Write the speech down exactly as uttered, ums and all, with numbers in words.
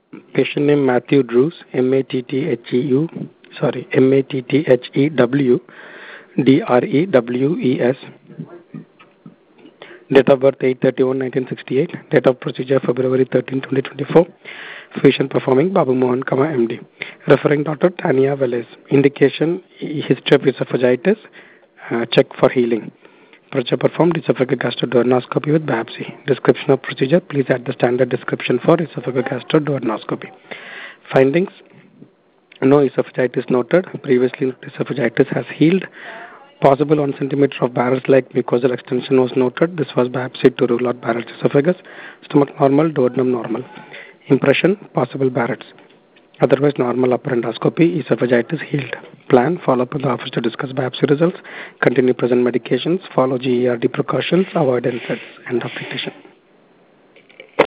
Patient name Matthew Drews, M A T T H E U, sorry, M A T T H E W D R E W E S. Date of birth eight thirty-one nineteen sixty-eight. Date of procedure February thirteenth twenty twenty-four. Physician performing Babu Mohan, M D. Referring doctor Tania Velez. Indication history of esophagitis. Uh, check for healing. Procedure performed esophageal gastroduodenoscopy with biopsy. Description of procedure. Please add the standard description for esophageal gastroduodenoscopy. Findings. No esophagitis noted. Previously esophagitis has healed. Possible one centimeter of Barrett's-like mucosal extension was noted. This was biopsied to rule out Barrett's esophagus. Stomach normal, duodenum normal. Impression, possible Barrett's. Otherwise normal upper endoscopy, esophagitis healed. Plan, follow up in the office to discuss biopsy results. Continue present medications. Follow G E R D precautions. Avoid N SAIDs. End of dictation.